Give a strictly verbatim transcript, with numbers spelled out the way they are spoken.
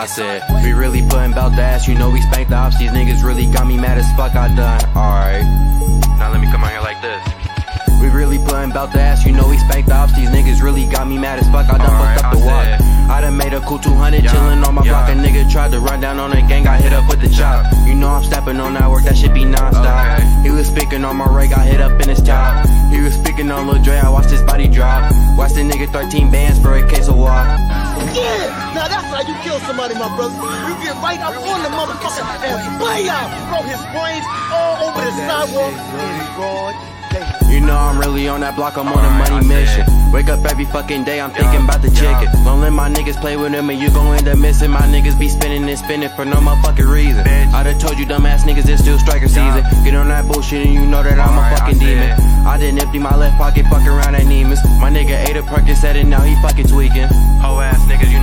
said, we really putting bout the ass, you know we spanked the ops. These niggas really got me mad as fuck, I done. Alright, now let me come out here like this. We really putting bout the ass, you know we spanked the ops. These niggas really got me mad as fuck, I done fucked up the walk. I done made a cool two hundred, yeah, chillin' on my yeah. block. A nigga tried to run down on a gang, got hit up with the chop. You know I'm stepping on that work, that shit be non-stop. Okay. He was speaking on my ray, got hit up in his top. He was speaking on Lil Dre, I watched his body drop. Watched the nigga thirteen bands for a case of walk. Yeah, now that's how you kill somebody, my brother. You get right up on the motherfucker and play out, throw his brains all over the sidewalk in broad day. You know I'm really on that block, I'm on a money mission. Wake up every fucking day, I'm thinking about the chicken. Don't let my niggas play with them and you gon' end up missing. My niggas be spinning and spinning for no motherfucking reason. I done told you dumbass niggas it's still striker season. Get on that bullshit and you know that I'm a fucking demon. I done empty my left pocket, fuck around at Nemus. My nigga ate a Percocet and now he fucking tweaking. Hoe ass niggas, you